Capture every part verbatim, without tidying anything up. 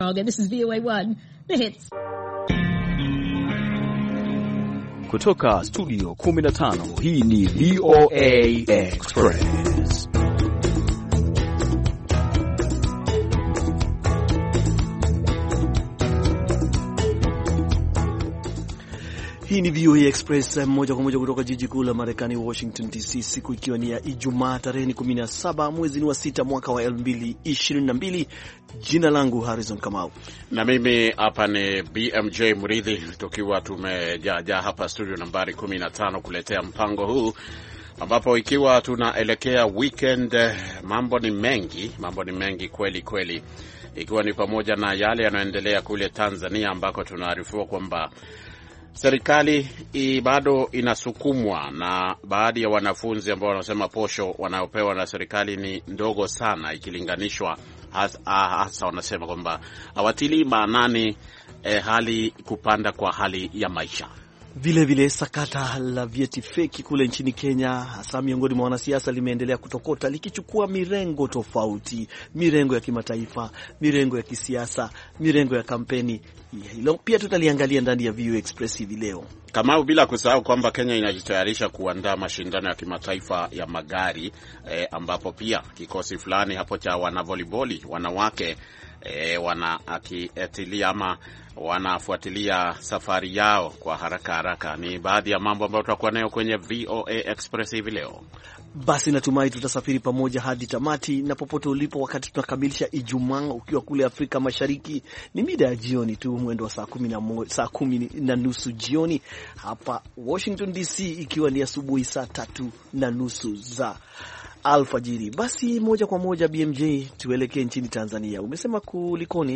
This is V O A one, the hits. Kutoka studio kumi na tano, hii ni V O A Express. Hii ni V O A Express moja kwa moja kutoka jiji kuu la Marekani, Washington D C, siku ikiwa ni ya Ijumaa tarehe kumi na saba mwezi ni wa sita mwaka wa elfu mbili ishirini na mbili. Jina langu Harrison Kamau. Na mimi hapa ni B M J Mridhi, tukiwa tumejaa hapa studio nambari kumi na tano kuletea mpango huu ambapo ikiwa tunaelekea weekend, mambo ni mengi, mambo ni mengi kweli kweli, ikiwa ni pamoja na yale yanayoendelea kule Tanzania ambako tunaarifiwa kwamba serikali bado inasukumwa na baadhi ya wanafunzi ambao wanasema posho wanayopewa na serikali ni ndogo sana ikilinganishwa, hasa, hasa wanasema kwamba hawatilii maanani eh, hali kupanda kwa hali ya maisha. Vile vile sakata la vyeti feki kule nchini Kenya, hasa miongoni mwa wanasiasa, limeendelea kutokota likichukua mirengo tofauti, mirengo ya kimataifa, mirengo ya kisiasa, mirengo ya kampeni. Hilo pia tutaliangalia ndani ya V O A Express hivi leo. Kama bila kusahau kwamba Kenya inajitayarisha kuandaa mashindano ya kimataifa ya magari eh, ambapo pia kikosi fulani hapo cha wanavoliboli wanawake eh, wanaatilia ama wanafuatilia safari yao kwa haraka haraka. Ni baadhi ya mambo ambayo tutakuwa nayo kwenye V O A Express hivi leo. Basi natumai tutasafiri pamoja hadi tamati, na popote ulipo wakati tunakamilisha Ijumaa ukiwa kule Afrika Mashariki ni mida ya jioni tu, mwendo wa saa kumi na moja, saa kumi na nusu jioni, hapa Washington D C ikiwa ni asubuhi saa tatu na nusu za alfajiri. Basi moja kwa moja B M J, tuelekee nchini Tanzania. Umesema kulikoni?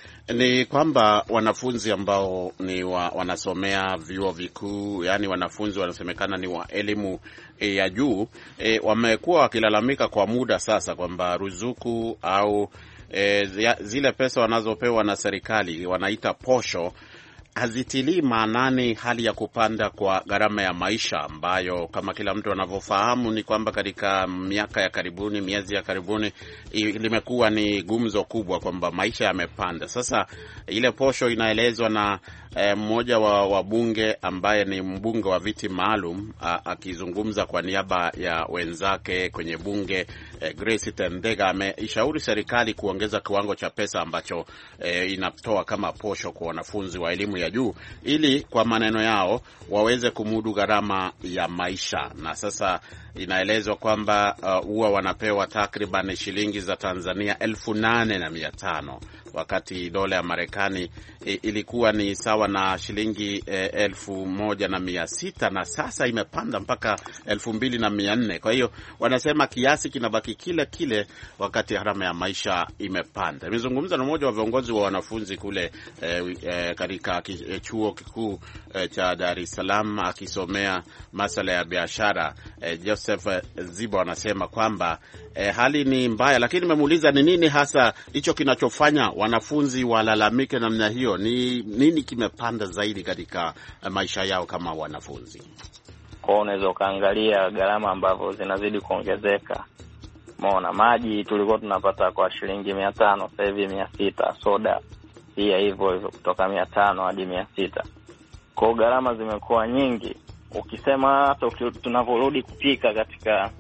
Ni kwamba wanafunzi ambao ni wa, wanasomea vyuo vikuu, yani wanafunzi wanasemekana ni wa elimu e, ya juu e, wamekuwa wakilalamika kwa muda sasa kwamba ruzuku au e, zile pesa wanazopewa na serikali wanaita posho hazitilii maanani hali ya kupanda kwa gharama ya maisha, ambayo kama kila mtu anavyofahamu ni kwamba katika miaka ya karibuni, miezi ya karibuni, limekuwa ni gumzo kubwa kwamba maisha yamepanda. Sasa ile posho inaelezwa na e, mmoja wa wabunge ambaye ni mbunge wa viti maalum, akizungumza kwa niaba ya wenzake kwenye bunge, e, Grace Tendega ameishauri serikali kuongeza kiwango cha pesa ambacho e, inatoa kama posho kwa wanafunzi wa elimu ya juu, ili kwa maneno yao waweze kumudu gharama ya maisha. Na sasa inaelezwa kwamba huwa uh, wanapewa takriban shilingi za Tanzania elfu nane na mia tano, wakati dola ya Marekani e, ilikuwa ni sawa na shilingi e, elfu moja na mia sita, na sasa imepanda mpaka elfu mbili na mia nne. Kwa hiyo wanasema kiasi kinabaki kile kile wakati gharama ya maisha imepanda. Nimezungumza na mmoja wa viongozi wa wanafunzi kule e, e, katika e, chuo kikuu e, cha Dar es Salaam akisomea masuala ya biashara, e, Joseph Zibo anasema kwamba e, hali ni mbaya, lakini nimemuuliza ni nini hasa hicho kinachofanya wanafunzi walalamike namna hiyo. Ni nini kimepanda zaidi katika maisha yao kama wanafunzi? Kwa unaweza kaangalia gharama ambavyo zinazidi kuongezeka. Umeona, maji tulikuwa tunapata kwa shilingi mia tano, sasa hivi mia sita, soda pia hivyo hivyo kutoka mia tano hadi mia sita. Kwa gharama zimekuwa nyingi. Ukisema hata tunavorudi kupika katika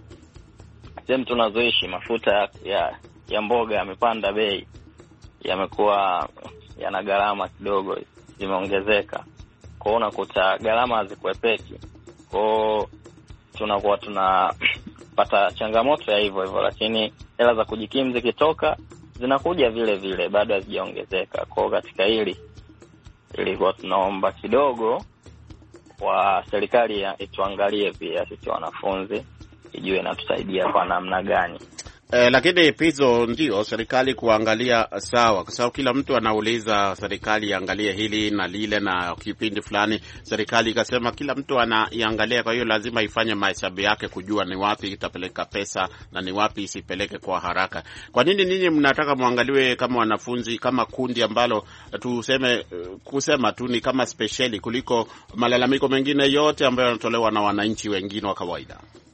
sehemu tunazoishi, mafuta ya ya mboga yamepanda bei, yamekuwa yana gharama kidogo, zimeongezeka. Kwa unakuta gharama hazikuepeki. Kwa tunakuwa tunapata changamoto ya hivyo hivyo, lakini hela za kujikimu zikitoka zinakuja vile vile, bado hazijaongezeka. Kwa katika hili ilikuwa tunaomba kidogo wa serikali ituangalie pia sisi wanafunzi, ijue inatusaidia kwa namna gani. Eh, lakini pizo ndio serikali kuangalia sawa, kwa sababu kila mtu anauliza serikali iangalie hili na lile, na kipindi fulani serikali ikasema kila mtu anaiangalia, kwa hiyo lazima ifanye mahesabu yake kujua ni wapi itapeleka pesa na ni wapi isipeleke kwa haraka. Kwa nini ninyi mnataka muangaliwe kama wanafunzi, kama kundi ambalo tuseme kusema tu ni kama speciali kuliko malalamiko mengine yote ambayo yanatolewa na wananchi wengine wa kawaida?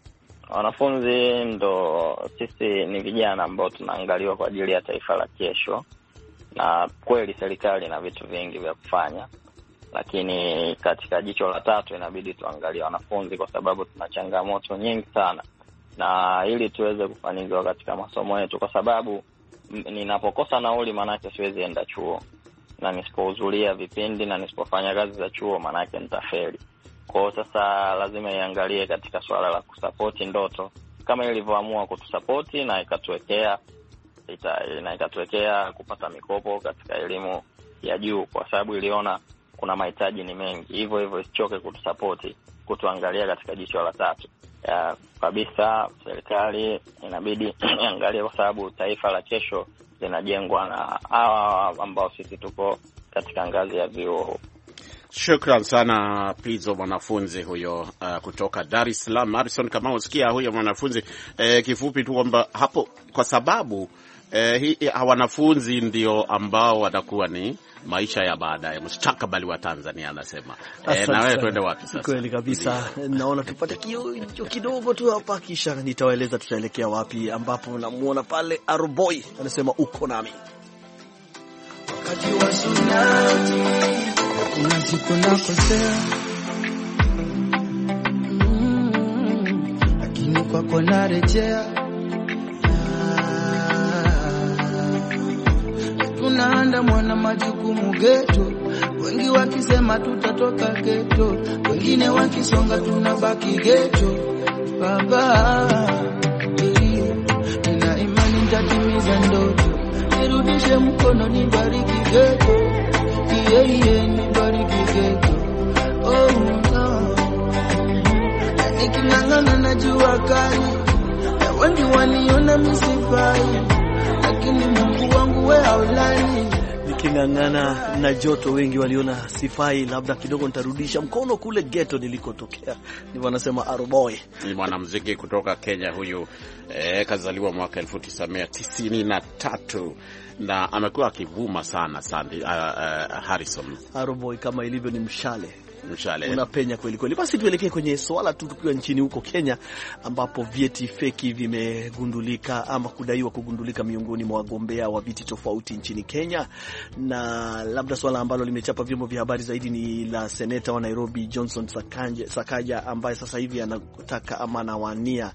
Wanafunzi ndo sisi, ni vijana ambao tunaangaliwa kwa ajili ya taifa la kesho, na kweli serikali ina vitu vingi vya kufanya, lakini katika jicho la tatu inabidi tuangalie wanafunzi, kwa sababu tuna changamoto nyingi sana, na ili tuweze kufanikiwa katika masomo yetu, kwa sababu ninapokosa nauli manake siwezi enda chuo, na nisipohudhuria vipindi na nisipofanya kazi za chuo manake nitafeli. Kwa hiyo sasa lazima iangalie katika swala la kusapoti ndoto, kama ilivyoamua kutusapoti na ikatuwekea ita, na ikatuwekea kupata mikopo katika elimu ya juu, kwa sababu iliona kuna mahitaji ni mengi. Hivyo hivyo isichoke kutusapoti, kutuangalia katika jicho la tatu. Ya, kabisa serikali inabidi iangalie, kwa sababu taifa la kesho linajengwa na hawa ambao sisi tuko katika ngazi ya vyuo. Shukran sana Pizo, mwanafunzi huyo uh, kutoka Dar es Salaam. Harrison, kama usikia huyo mwanafunzi eh, kifupi tu kwamba hapo, kwa sababu eh, hii wanafunzi ndio ambao watakuwa ni maisha ya baadaye, mustakabali wa Tanzania, anasema. Eh, na wewe twende wapi sasa? Kweli kabisa. Naona tupate kio kidogo tu hapa, kisha nitawaeleza tutaelekea wapi, ambapo namuona pale Aroboy anasema uko nami. Wakati wa sunati kuna siku nakosea, mm, lakini kwako narejea. Tunaanda mwana majukumu geto, wengi wakisema tutatoka geto, wengine wakisonga tunabaki geto. Baba, nina imani nitatimiza ndoto, nirudishe mkono nibariki geto, yeah, yeah, nibariki geto. Oh no, niking'ang'ana na jua kali, na wengi waniona misifai, lakini Mungu wangu wewe haulali. Niking'ang'ana na joto wengi waliona sifai, labda kidogo nitarudisha mkono kule ghetto nilikotokea. Ndivyo anasema Aroboy. Ni mwanamuziki kutoka Kenya huyu, eh, kazaliwa mwaka elfu tisa mia tisini na tatu na amekuwa akivuma sana Sandy, uh, uh, Harrison. Aroboy kama ilivyo ni mshale. Mshale. Unapenya kweli kweli. Basi tuelekee kwenye swala tu, tukiwa nchini huko Kenya, ambapo vyeti feki vimegundulika ama kudaiwa kugundulika miongoni mwa wagombea wa viti tofauti nchini Kenya. Na labda swala ambalo limechapa vyombo vya habari zaidi ni la seneta wa Nairobi Johnson Sakaja, Sakaja ambaye sasa hivi anataka ama anawania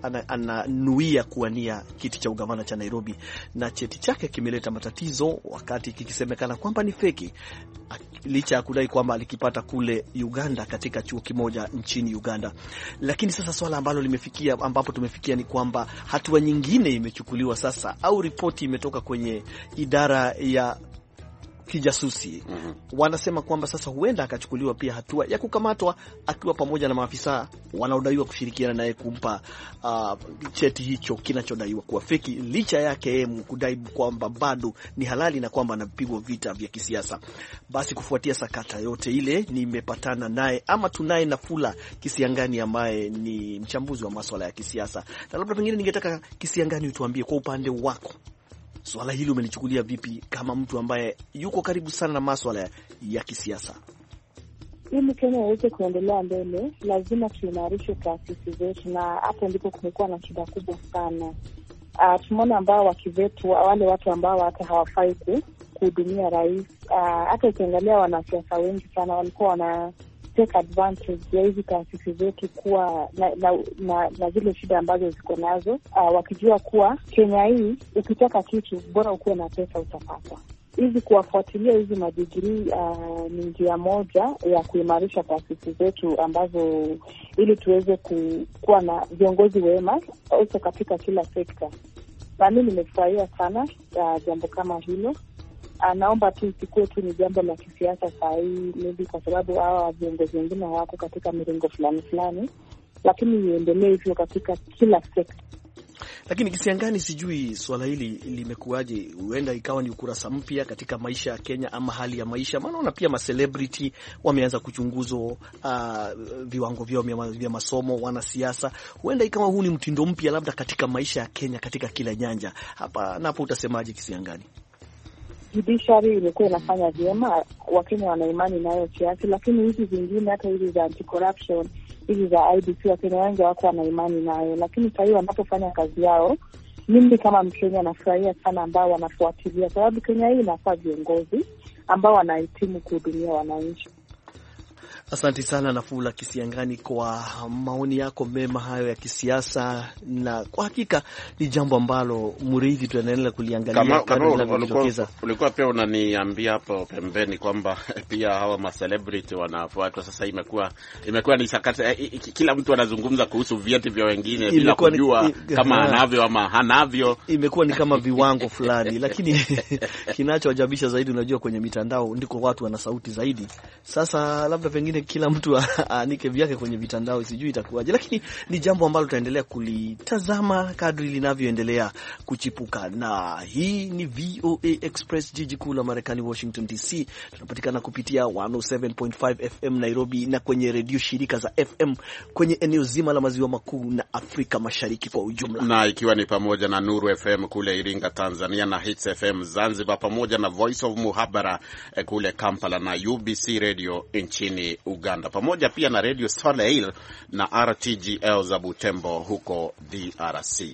ananuia kuwania kiti cha ugavana cha Nairobi, na cheti chake kimeleta matatizo wakati kikisemekana kwamba ni feki, licha ya kudai kwamba alikipata kule Uganda katika chuo kimoja nchini Uganda. Lakini sasa swala ambalo limefikia ambapo tumefikia ni kwamba hatua nyingine imechukuliwa sasa, au ripoti imetoka kwenye idara ya kijasusi. Mm-hmm. Wanasema kwamba sasa huenda akachukuliwa pia hatua ya kukamatwa akiwa pamoja na maafisa wanaodaiwa kushirikiana naye kumpa uh, cheti hicho kinachodaiwa kuwa feki, licha yake yeye kudai kwamba bado ni halali na kwamba anapigwa vita vya kisiasa. Basi kufuatia sakata yote ile, nimepatana naye ama tunaye Nafula Kisiangani ambaye ni mchambuzi wa masuala ya kisiasa. Na labda pengine ningetaka Kisiangani utuambie kwa upande wako, swala hili umelichukulia vipi kama mtu ambaye yuko karibu sana na masuala ya kisiasa? Ili Kenya iweze kuendelea mbele, lazima tuimarishe taasisi zetu, na hapo ndipo kumekuwa na shida kubwa sana. Uh, tumeona ambao wakivetu, wale watu ambao hata hawafai kuhudumia rais. Uh, hata ukiangalia wanasiasa wengi sana walikuwa wana take advantage ya hizi taasisi zetu kuwa na, na, na, na zile shida ambazo ziko nazo, uh, wakijua kuwa Kenya hii ukitaka kitu bora ukuwe na pesa utapata. Hizi kuwafuatilia hizi madigrii uh, ni njia moja ya kuimarisha taasisi zetu ambazo, ili tuweze ku, kuwa na viongozi wema also katika kila sekta. Na mimi nimefurahia sana uh, jambo kama hilo. Naomba tu isikuwe tu ni jambo la kisiasa saa hii, maybe kwa sababu hawa viongozi wengine wako katika mirengo fulani fulani, lakini iendelee hivyo katika kila sekta. Lakini Kisiangani, sijui swala hili limekuaje, huenda ikawa ni ukurasa mpya katika maisha ya Kenya ama hali ya maisha, maana na pia ma celebrity wameanza kuchunguzwa uh, viwango vyao vya masomo, wanasiasa, huenda ikawa huu ni mtindo mpya labda katika maisha ya Kenya katika kila nyanja. Hapa napo utasemaje Kisiangani? Judiciary imekuwa inafanya vyema, Wakenya wana imani nayo kiasi, lakini hizi zingine hata hizi za anti-corruption, hizi za I B C Wakenya wengi wako wana imani nayo, lakini sasa hivi wanapofanya kazi yao mimi kama Mkenya nafurahia sana ambao wanafuatilia, sababu Kenya hii inafaa viongozi ambao wanahitimu kuhudumia wananchi. Asante sana Nafula Kisiangani kwa maoni yako mema hayo ya kisiasa, na kwa hakika ni jambo ambalo Muriithi tunaendelea kuliangalia. Kama ulikuwa, ulikuwa pia unaniambia hapo pembeni kwamba pia hawa ma celebrity wanafuatwa sasa. Imekuwa imekuwa ni sakata, kila mtu anazungumza kuhusu vieti vya wengine bila kujua ni, kama anavyo ama hanavyo. Imekuwa ni kama viwango fulani, lakini kinachoajabisha zaidi, unajua kwenye mitandao ndiko watu wana sauti zaidi. Sasa labda pengine kila mtu aanike vyake kwenye mitandao, sijui itakuwaje, lakini ni jambo ambalo tutaendelea kulitazama kadri linavyoendelea kuchipuka. Na hii ni V O A Express, jiji kuu la Marekani, Washington D C. Tunapatikana kupitia one oh seven point five F M Nairobi na kwenye redio shirika za F M kwenye eneo zima la maziwa makuu na Afrika Mashariki kwa ujumla, na ikiwa ni pamoja na Nuru F M kule Iringa Tanzania, na Hits F M Zanzibar, pamoja na Voice of Muhabara kule Kampala, na U B C Radio nchini Uganda, pamoja pia na Radio Soleil na R T G L za Butembo huko D R C.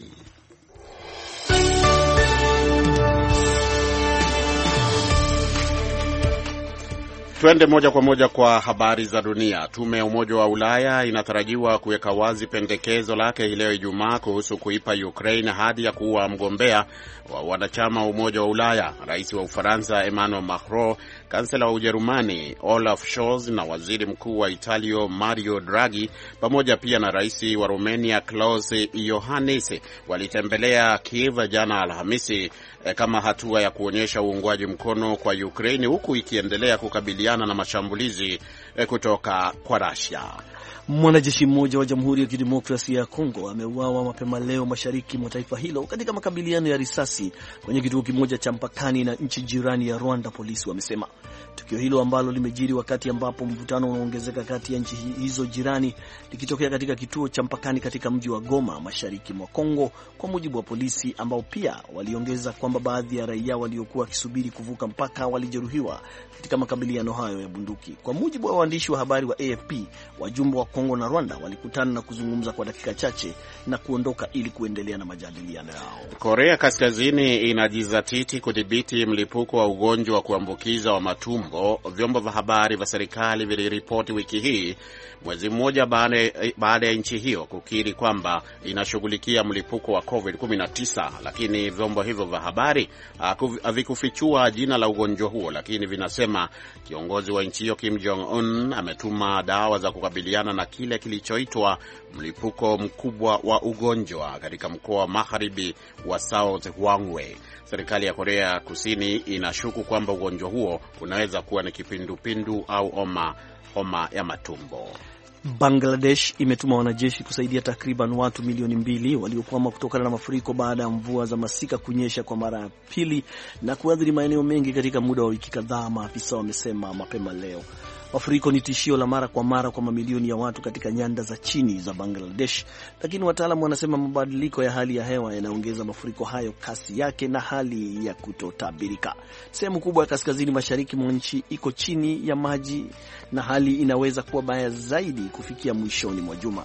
Twende moja kwa moja kwa habari za dunia. Tume ya Umoja wa Ulaya inatarajiwa kuweka wazi pendekezo lake leo Ijumaa kuhusu kuipa Ukraine hadi ya kuwa mgombea wa wanachama wa Umoja wa Ulaya. Rais wa Ufaransa Emmanuel Macron, kansela wa Ujerumani Olaf Scholz na waziri mkuu wa Italia Mario Draghi pamoja pia na rais wa Romania Klaus Iohannis walitembelea Kiev jana Alhamisi kama hatua ya kuonyesha uungwaji mkono kwa Ukraine, huku ikiendelea kukabiliana na mashambulizi kutoka kwa Russia. Mwanajeshi mmoja wa Jamhuri ya Kidemokrasia ya Kongo ameuawa mapema leo mashariki mwa taifa hilo katika makabiliano ya risasi kwenye kituo kimoja cha mpakani na nchi jirani ya Rwanda, polisi wamesema. Tukio hilo ambalo limejiri wakati ambapo mvutano unaongezeka kati ya nchi hizo jirani likitokea katika kituo cha mpakani katika mji wa Goma mashariki mwa Kongo, kwa mujibu wa polisi, ambao pia waliongeza kwamba baadhi ya raia waliokuwa wakisubiri kuvuka mpaka walijeruhiwa katika makabiliano hayo ya bunduki. Kwa mujibu wa waandishi wa habari wa A F P, wajumbe wa Kongo na Rwanda walikutana na kuzungumza kwa dakika chache na kuondoka ili kuendelea na majadiliano yao. Korea Kaskazini inajizatiti kudhibiti mlipuko wa ugonjwa wa kuambukiza wa matumbo, vyombo vya habari vya serikali viliripoti wiki hii, mwezi mmoja baada ya nchi hiyo kukiri kwamba inashughulikia mlipuko wa covid kumi na tisa, lakini vyombo hivyo vya habari havikufichua jina la ugonjwa huo, lakini vinasema kiongozi wa nchi hiyo Kim Jong Un ametuma dawa za kukabiliana na kile kilichoitwa mlipuko mkubwa wa ugonjwa katika mkoa wa magharibi wa South Hwanghae. Serikali ya Korea Kusini inashuku kwamba ugonjwa huo unaweza kuwa ni kipindupindu au homa homa ya matumbo. Bangladesh imetuma wanajeshi kusaidia takriban watu milioni mbili waliokwama kutokana na mafuriko baada ya mvua za masika kunyesha kwa mara ya pili na kuathiri maeneo mengi katika muda wa wiki kadhaa, maafisa wamesema mapema leo. Mafuriko ni tishio la mara kwa mara kwa mamilioni ya watu katika nyanda za chini za Bangladesh, lakini wataalamu wanasema mabadiliko ya hali ya hewa yanaongeza mafuriko hayo kasi yake na hali ya kutotabirika. Sehemu kubwa ya kaskazini mashariki mwa nchi iko chini ya maji na hali inaweza kuwa baya zaidi kufikia mwishoni mwa juma.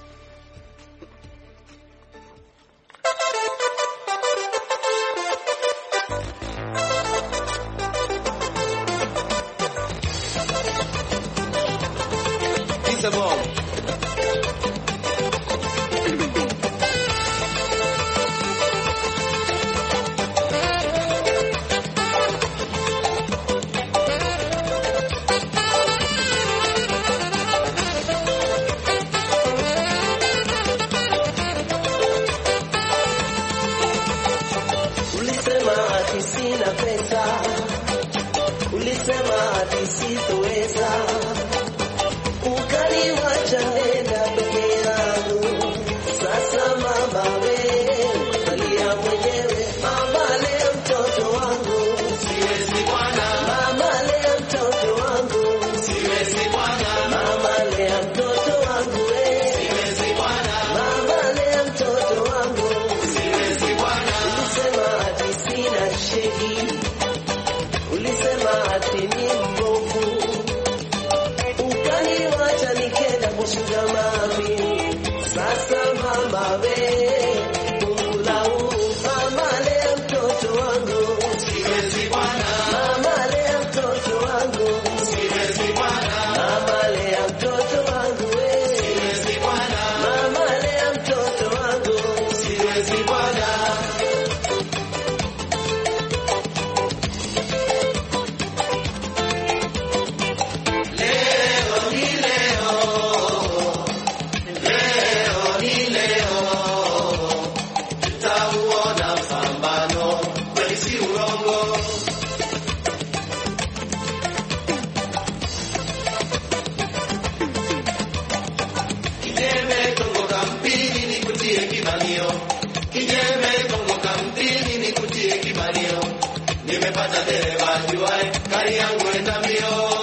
ajuae, gari yangu enda mbio.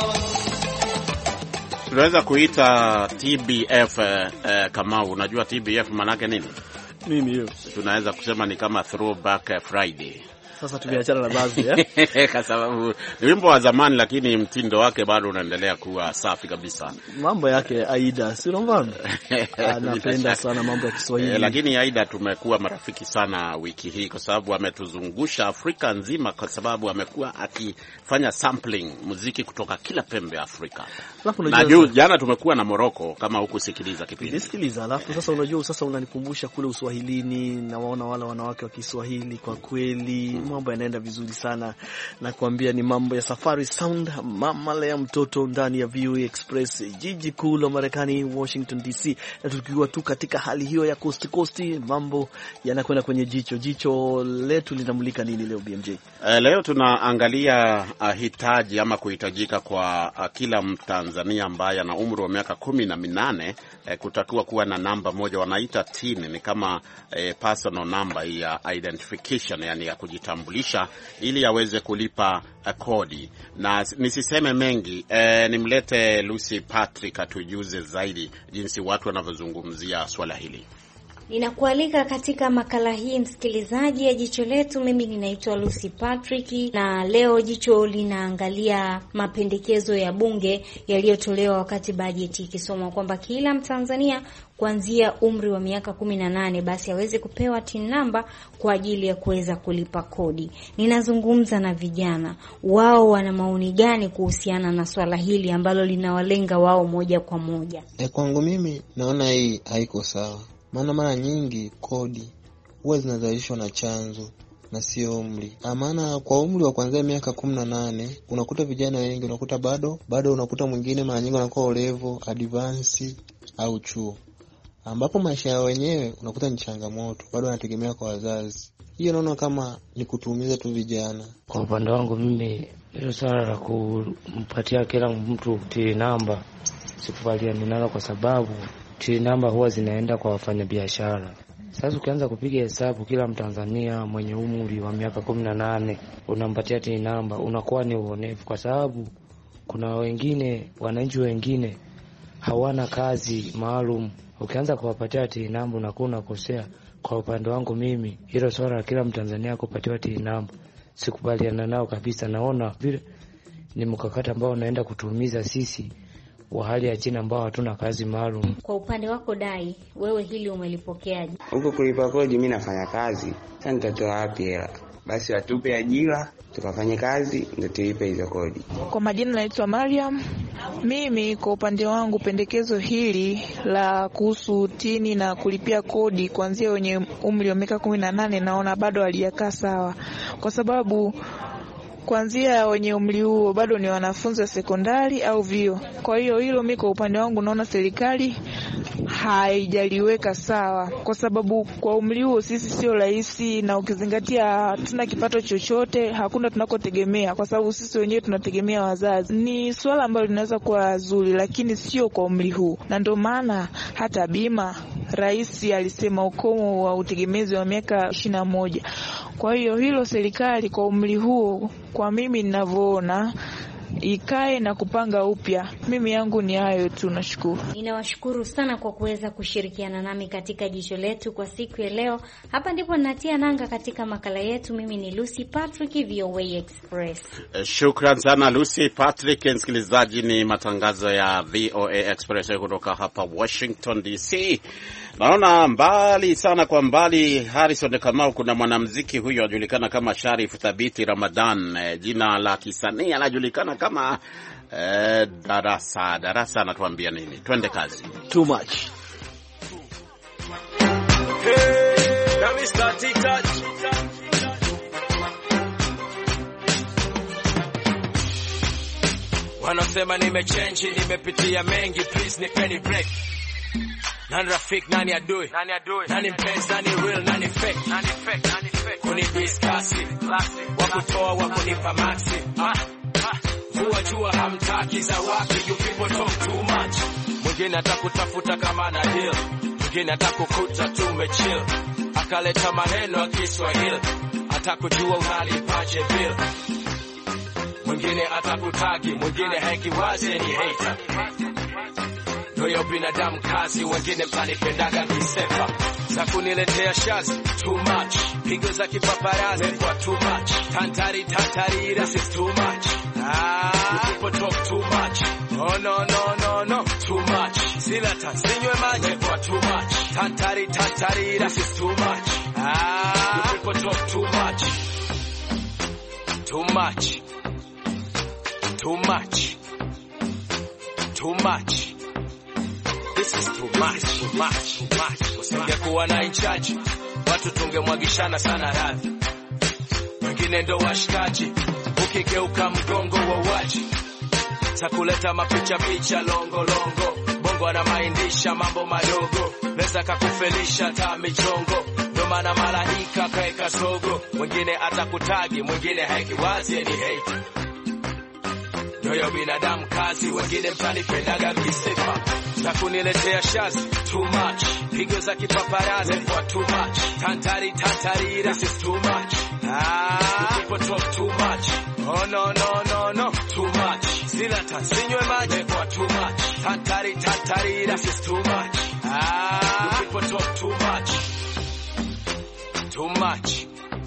Tunaweza kuita T B F eh, eh, kama unajua T B F maana yake nini? Nini hiyo? Tunaweza kusema ni kama Throwback Friday. Sasa tumeachana na baadhi eh kwa sababu ni wimbo wa zamani lakini mtindo wake bado unaendelea kuwa safi kabisa. Mambo yake Aida, si unafahamu? Anapenda sana mambo ya Kiswahili. Eh, lakini Aida tumekuwa marafiki sana wiki hii kwa sababu ametuzungusha Afrika nzima kwa sababu amekuwa akifanya sampling muziki kutoka kila pembe ya Afrika. Na juu jana tumekuwa na Morocco kama huku sikiliza kipindi. Nisikiliza alafu sasa unajua sasa unanikumbusha kule Uswahilini na waona wale wanawake wa Kiswahili kwa kweli mambo yanaenda vizuri sana na kuambia ni mambo ya Safari Sound mama lea mtoto ndani ya V O A Express jiji kuu la Marekani Washington D C, na tukiwa tu katika hali hiyo ya coast coast mambo yanakwenda kwenye jicho jicho letu linamulika nini leo B M J? Uh, leo tunaangalia uh, hitaji ama kuhitajika kwa uh, kila Mtanzania ambaye ana umri wa miaka kumi na minane uh, kutakuwa kuwa na namba moja wanaita T I N, ni kama uh, personal number ya identification, yani ya kujitambulisha ili aweze kulipa uh, kodi. Na nisiseme mengi, uh, nimlete Lucy Patrick atujuze zaidi jinsi watu wanavyozungumzia swala hili. Ninakualika katika makala hii msikilizaji ya Jicho Letu. Mimi ninaitwa Lucy Patrick na leo jicho linaangalia mapendekezo ya bunge yaliyotolewa wakati bajeti ikisomwa kwamba kila Mtanzania kuanzia umri wa miaka kumi na nane basi aweze kupewa T I N namba kwa ajili ya kuweza kulipa kodi. Ninazungumza na vijana, wao wana maoni gani kuhusiana na swala hili ambalo linawalenga wao moja kwa moja? E, kwangu mimi naona hii haiko sawa. Maana mara nyingi kodi huwa zinazalishwa na chanzo na sio umri. Maana kwa umri wa kuanzia miaka kumi na nane unakuta vijana wengi, unakuta bado bado unakuta mwingine mara nyingi anakuwa level advance au chuo, ambapo maisha yao wenyewe unakuta ni changamoto, bado wanategemea kwa wazazi. Hiyo naona kama ni kutuumiza tu vijana. Kwa upande wangu mimi hilo swala la kumpatia kila mtu T I N namba sikubaliani nalo, kwa sababu T I N namba huwa zinaenda kwa wafanyabiashara. Sasa ukianza kupiga hesabu kila Mtanzania mwenye umri wa miaka kumi na nane unampatia T I N namba, unakuwa ni uonevu, kwa sababu kuna wengine, wananchi wengine hawana kazi maalum. Ukianza kuwapatia T I N namba unakuwa unakosea. Kwa upande wangu mimi hilo swala la kila Mtanzania kupatiwa T I N namba sikubaliana nao kabisa. Naona vile ni mkakati ambao unaenda kutumiza sisi wa hali ya chini ambao hatuna kazi maalum. Kwa upande wako Dai, wewe hili umelipokeaje? Huko kulipa kodi mimi nafanya kazi. Sasa nitatoa wapi hela? Basi watupe ajira, tukafanye kazi ndio tulipe hizo kodi. Kwa majina naitwa Mariam. Mimi kwa upande wangu pendekezo hili la kuhusu T I N na kulipia kodi kuanzia wenye umri wa miaka kumi na nane naona bado halijakaa sawa. Kwa sababu kuanzia wenye umri huo bado ni wanafunzi wa sekondari au vio. Kwa hiyo hilo mimi kwa upande wangu naona serikali haijaliweka sawa, kwa sababu kwa umri huo sisi sio rahisi, na ukizingatia tuna kipato chochote, hakuna tunakotegemea, kwa sababu sisi wenyewe tunategemea wazazi. Ni swala ambalo linaweza kuwa zuri, lakini sio kwa umri huu. Na ndio maana hata bima rais alisema ukomo wa utegemezi wa miaka ishirini na moja. Kwa hiyo hilo serikali kwa umri huo, kwa mimi ninavyoona, ikae na kupanga upya. Mimi yangu ni hayo tu, nashukuru. Ninawashukuru sana kwa kuweza kushirikiana nami katika Jicho Letu kwa siku ya leo. Hapa ndipo natia nanga katika makala yetu. Mimi ni Lucy Patrick, V O A Express. Shukran sana Lucy Patrick. Msikilizaji, ni matangazo ya V O A Express kutoka hapa Washington D C. Naona mbali sana kwa mbali Harrison Kamau, kuna mwanamuziki huyo anajulikana kama Sharif Thabiti Ramadan, e, jina la kisanii anajulikana kama e, Darasa. Darasa anatuambia nini? Twende kazi. Too much. Hey, now we start to touch. Wanasema nimechange, nimepitia mengi, please nipeni break. Nani rafiki, nani adui, nani adui, nani mpenzi, nani real, nani fake, nani fake, nani fake. Kuni discuss wakutoa wakunipa maxi. Ah, Vua jua hamtaki za wapi, you people talk too much. Mwingine atakutafuta kama na deal, mwingine atakukuta tumechill. Akaleta maneno ya Kiswahili, atakujua unalipaje bill. mwingine atakutagi, mwingine hakiwazi ni hater. Ndio binadamu kazi, wengine mtanipendaga kisepa. Za kuniletea shazi, too much. Pigo za kipaparazi, kwa too much. Tantari tantari, this is too much. Ah, people talk too much. Oh no no no no, too much. Sila tansinywe maji, kwa too much. Tantari tantari, this is too much. Ah, people talk too much. Too much. Too much. Too much. This is too much, too much, too much. Usingekuwa na in charge, watu tungemwagishana sana radhi. Wengine ndo washikaji, ukigeuka mgongo wa waji. Takuleta mapicha picha longo longo. Bongo anamaindisha mambo madogo. Neza kakufelisha ta michongo. Ndo maana malaika kaeka sogo. Wengine atakutagi, mwingine hakiwazi ni hate. Ndio binadamu kazi, wengine mtanipendaga kisepa. Takuniletea shazi, too much. Pigo za kipaparazi, kwa too much. Tantari tantari, this is too much. Ah, people talk too much. Oh no no no no, too much. Sila tansinywe maji, kwa too much. Tantari tantari, this is too much. Ah, people talk too much. Too much.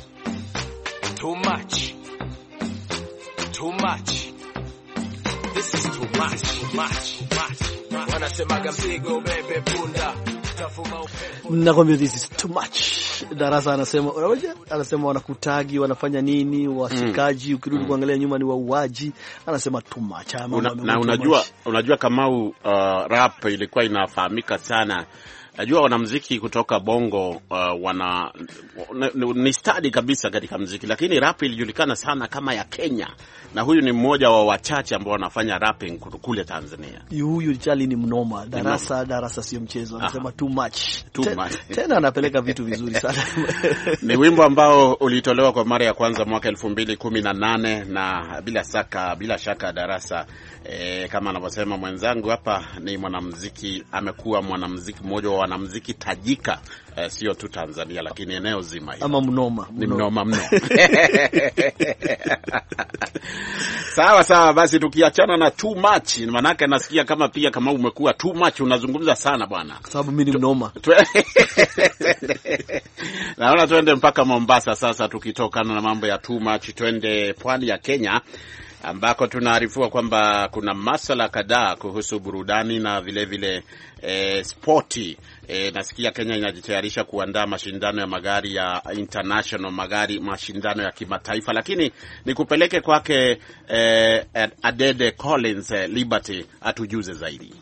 Too much. Too much. This is too much, too much, too much. Wanasemaga mzigo bebe punda. Nakwambia this is too much. Darasa anasema, unajua, anasema wanakutagi, wanafanya nini, wasikaji, mm. ukirudi kuangalia nyuma ni wauaji. Anasema too much. Una, na unajua, much. unajua kama uh, rap ilikuwa inafahamika sana. Najua wanamuziki kutoka Bongo uh, wana ni study kabisa katika muziki, lakini rap ilijulikana sana kama ya Kenya, na huyu ni mmoja wa wachache ambao wanafanya rapping kule Tanzania. Huyu Charlie ni mnoma. Darasa ni darasa sio mchezo. Anasema too much. Too Ten, much. Tena anapeleka vitu vizuri sana. Ni wimbo ambao ulitolewa kwa mara ya kwanza mwaka elfu mbili kumi na nane, na bila shaka bila shaka Darasa E, kama anavyosema mwenzangu hapa, ni mwanamuziki, amekuwa mwanamuziki mmoja wa wanamuziki tajika, e, sio tu Tanzania lakini eneo zima hili. Ama mnoma, ni mnoma mno. Sawa sawa, basi tukiachana na too much, manake nasikia kama pia kama umekuwa too much unazungumza sana bwana, kwa sababu mimi ni mnoma. Naona tuende mpaka Mombasa sasa, tukitokana na mambo ya too much twende pwani ya Kenya, ambako tunaarifiwa kwamba kuna masuala kadhaa kuhusu burudani na vile vile e, sporti. E, nasikia Kenya inajitayarisha kuandaa mashindano ya magari ya international, magari mashindano ya kimataifa, lakini nikupeleke kwake e, Adede Collins e, Liberty atujuze zaidi.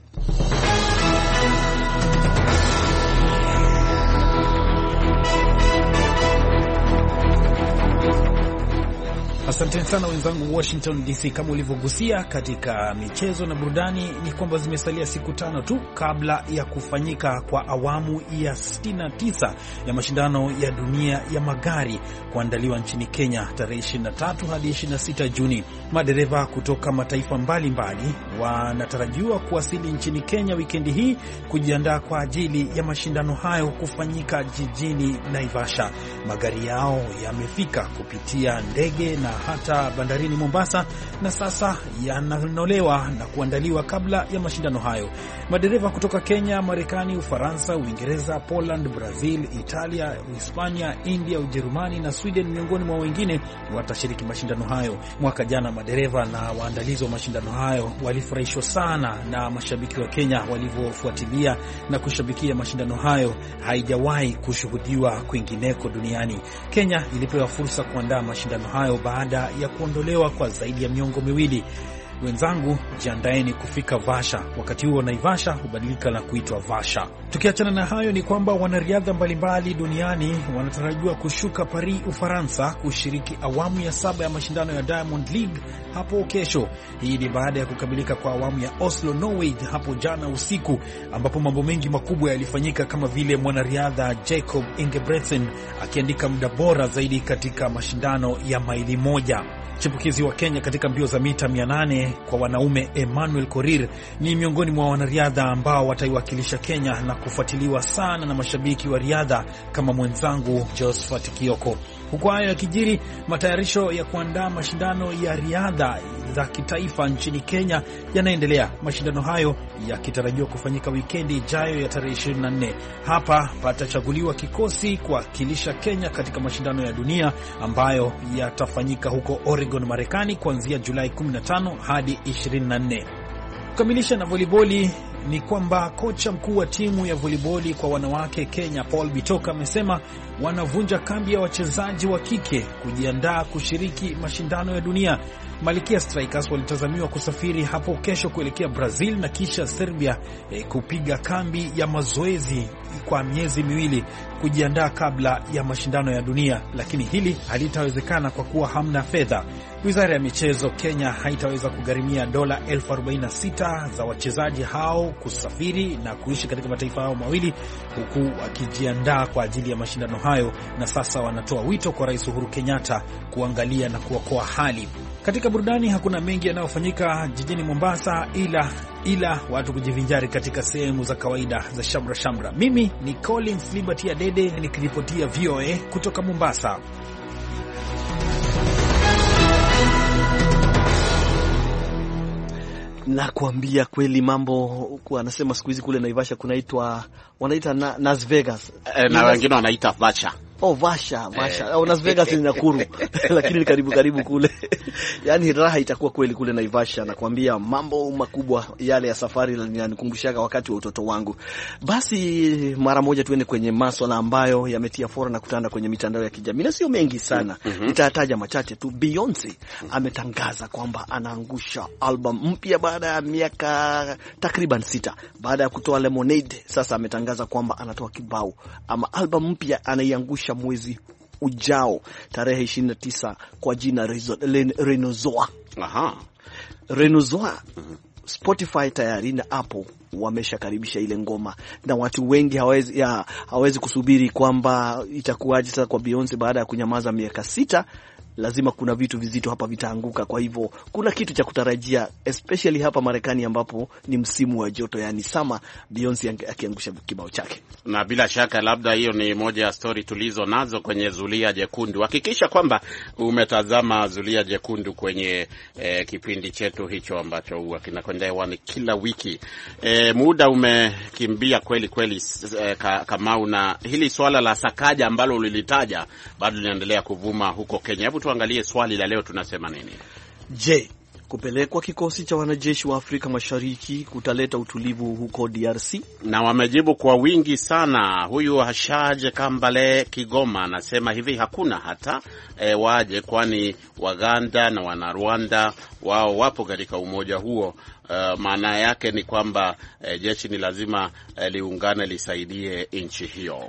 Asante sana wenzangu Washington D C. Kama ulivyogusia katika michezo na burudani, ni kwamba zimesalia siku tano tu kabla ya kufanyika kwa awamu ya sitini na tisa ya mashindano ya dunia ya magari kuandaliwa nchini Kenya tarehe ishirini na tatu hadi ishirini na sita Juni. Madereva kutoka mataifa mbalimbali wanatarajiwa kuwasili nchini Kenya wikendi hii kujiandaa kwa ajili ya mashindano hayo kufanyika jijini Naivasha. Magari yao yamefika kupitia ndege na hata bandarini Mombasa, na sasa yananolewa na kuandaliwa kabla ya mashindano hayo. Madereva kutoka Kenya, Marekani, Ufaransa, Uingereza, Poland, Brazil, Italia, Hispania, India, Ujerumani na Sweden miongoni mwa wengine watashiriki mashindano hayo. Mwaka jana madereva na waandalizi wa mashindano hayo walifurahishwa sana na mashabiki wa Kenya walivyofuatilia na kushabikia mashindano hayo. Haijawahi kushuhudiwa kwingineko duniani. Kenya ilipewa fursa kuandaa mashindano hayo baada ya kuondolewa kwa zaidi ya miongo miwili. Wenzangu, jiandaeni kufika Vasha. Wakati huo Naivasha hubadilika na kuitwa Vasha. Tukiachana na hayo, ni kwamba wanariadha mbalimbali duniani wanatarajiwa kushuka Paris, Ufaransa kushiriki awamu ya saba ya mashindano ya Diamond League hapo kesho. Hii ni baada ya kukamilika kwa awamu ya Oslo, Norway hapo jana usiku, ambapo mambo mengi makubwa yalifanyika kama vile mwanariadha Jacob Ingebrigtsen akiandika muda bora zaidi katika mashindano ya maili moja. Chipukizi wa Kenya katika mbio za mita mia nane kwa wanaume Emmanuel Korir ni miongoni mwa wanariadha ambao wataiwakilisha Kenya na kufuatiliwa sana na mashabiki wa riadha kama mwenzangu Josephat Kioko. Huko hayo yakijiri, matayarisho ya kuandaa mashindano ya riadha za kitaifa nchini Kenya yanaendelea. Mashindano hayo yakitarajiwa kufanyika wikendi ijayo ya tarehe ishirini na nne. Hapa patachaguliwa kikosi kuwakilisha Kenya katika mashindano ya dunia ambayo yatafanyika huko Oregon, Marekani kuanzia Julai kumi na tano hadi ishirini na nne. Kukamilisha na voliboli ni kwamba kocha mkuu wa timu ya voliboli kwa wanawake Kenya Paul Bitoka amesema wanavunja kambi ya wachezaji wa kike kujiandaa kushiriki mashindano ya dunia. Malkia Strikers walitazamiwa kusafiri hapo kesho kuelekea Brazil na kisha Serbia eh, kupiga kambi ya mazoezi kwa miezi miwili kujiandaa kabla ya mashindano ya dunia, lakini hili halitawezekana kwa kuwa hamna fedha. Wizara ya michezo Kenya haitaweza kugharimia dola elfu arobaini na sita za wachezaji hao kusafiri na kuishi katika mataifa hao mawili huku wakijiandaa kwa ajili ya mashindano hayo, na sasa wanatoa wito kwa Rais Uhuru Kenyatta kuangalia na kuokoa hali. Katika burudani hakuna mengi yanayofanyika jijini Mombasa ila ila watu kujivinjari katika sehemu za kawaida za shamra shamra. Mimi ni Collins Liberty Adede nikiripotia V O A kutoka Mombasa. Na kuambia kweli mambo huko, anasema siku hizi kule Naivasha kunaitwa wanaita na, Las Vegas e, na wengine wanaita Vacha. Oh, Vasha, Vasha. Eh. Au Las Vegas ni Nakuru. Lakini ni karibu karibu kule. Yaani raha itakuwa kweli kule Naivasha, na kuambia mambo makubwa yale ya safari yananikumbushaga wakati wa utoto wangu. Basi mara moja tuende kwenye masuala ambayo yametia fora na kutanda kwenye mitandao ya kijamii. Na sio mengi sana. Mm-hmm. Nitataja machache tu. Beyonce ametangaza kwamba anaangusha album mpya baada ya miaka takriban sita. Baada ya kutoa Lemonade, sasa ametangaza kwamba anatoa kibao ama album mpya anaiangusha mwezi ujao tarehe ishirini na tisa kwa jina Renozoa. Aha. Renozoa. Mm-hmm. Spotify tayari na Apple wameshakaribisha ile ngoma, na watu wengi hawezi ya, hawezi kusubiri kwamba itakuwaje sasa kwa Beyonce baada ya kunyamaza miaka sita. Lazima kuna vitu vizito hapa vitaanguka, kwa hivyo kuna kitu cha kutarajia, especially hapa Marekani ambapo ni msimu wa joto, yani summer. Beyonce akiangusha kibao chake, na bila shaka labda hiyo ni moja ya story tulizo nazo kwenye Zulia Jekundu. Hakikisha kwamba umetazama Zulia Jekundu kwenye eh, kipindi chetu hicho ambacho huwa kinakwenda hewani kila wiki. Eh, muda umekimbia kweli kweli, eh, kama una hili swala la Sakaja ambalo ulilitaja bado linaendelea kuvuma huko Kenya. Hebu tuangalie swali la leo, tunasema nini? Je, kupelekwa kikosi cha wanajeshi wa Afrika Mashariki kutaleta utulivu huko D R C? Na wamejibu kwa wingi sana. Huyu Hashaje Kambale Kigoma anasema hivi, hakuna hata e, waje, kwani Waganda na Wanarwanda wao wapo katika umoja huo. Uh, maana yake ni kwamba e, jeshi ni lazima e, liungane lisaidie nchi hiyo.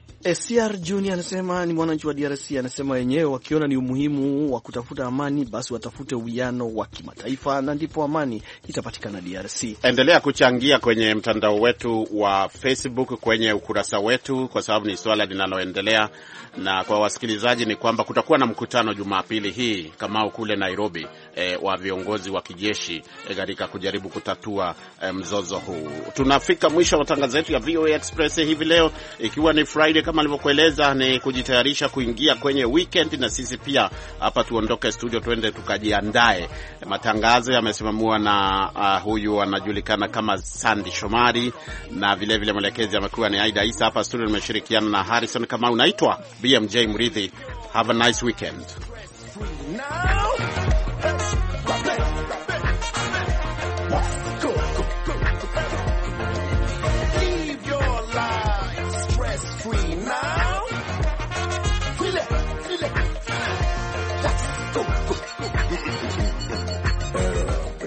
S R Junior anasema ni mwananchi wa D R C, anasema wenyewe wakiona ni umuhimu wa kutafuta amani basi watafute uwiano wa kimataifa na ndipo amani itapatikana D R C. Endelea kuchangia kwenye mtandao wetu wa Facebook, kwenye ukurasa wetu, kwa sababu ni swala linaloendelea. Na kwa wasikilizaji ni kwamba kutakuwa na mkutano Jumapili hii kama kule Nairobi e, wa viongozi wa kijeshi katika e, kujaribu kutatua e, mzozo huu. Tunafika mwisho wa matangazo yetu ya V O A Express hivi leo, ikiwa ni Friday kama nilivyokueleza, ni kujitayarisha kuingia kwenye weekend, na sisi pia hapa tuondoke studio twende tukajiandae. Matangazo yamesimamiwa na uh, huyu anajulikana kama Sandy Shomari, na vile vile mwelekezi amekuwa ni Aida Isa. Hapa studio nimeshirikiana na Harrison. Kama unaitwa B M J Mridhi. Have a nice weekend.